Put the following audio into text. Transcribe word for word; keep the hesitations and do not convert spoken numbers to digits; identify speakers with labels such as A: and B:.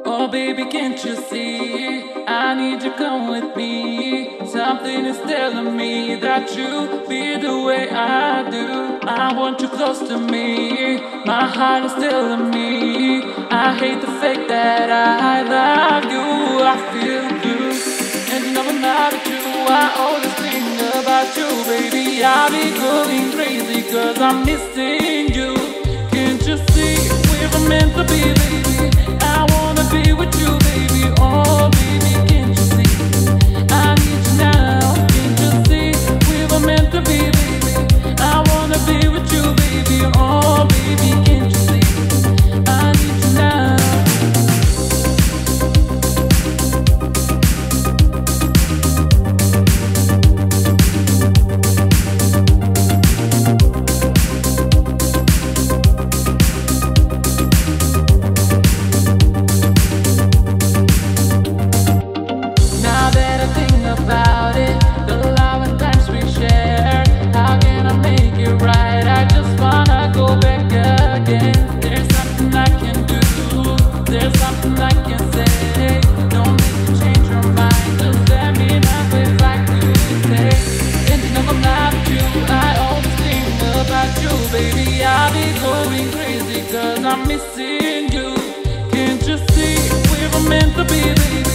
A: Oh baby, can't you see? I need you come with me. Something is telling me that you feel the way I do. I want you close to me. My heart is telling me I hate the fact that I love you. I feel you, and you know I'm not at you. I always think about you, baby. I'll be going crazy 'cause I'm missing you. Can't you see we're meant to be, baby? I wanna be with you, baby. Oh, baby, can't you see? I need you now. Can't you see? We were meant to be, baby. I wanna be with you, baby. Oh, baby, can't you see? I need you now. Baby, I'll be going crazy 'cause I'm missing you. Can't you see we were meant to be, baby?